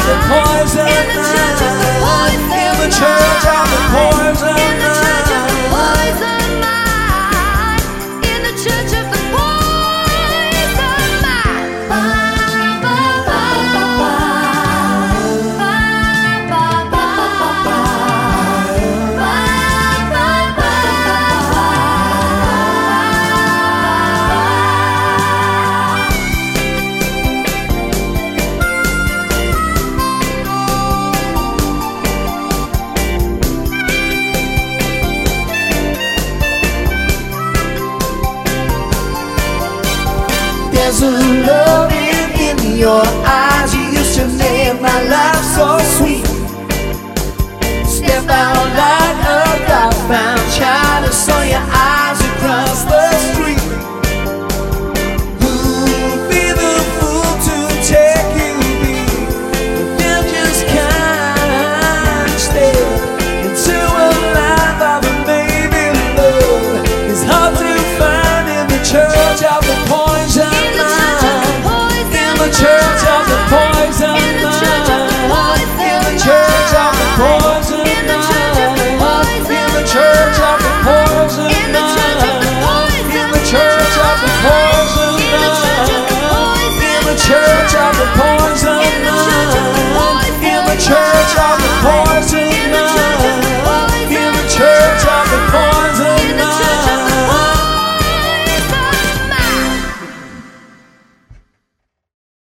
the poison in the church of the poison in the church of the poison in the church of the poison mind, in the church of the poison mind. Ba, ba, ba, ba, ba, ba, ba, ba, There's a loving in your eyes. You used to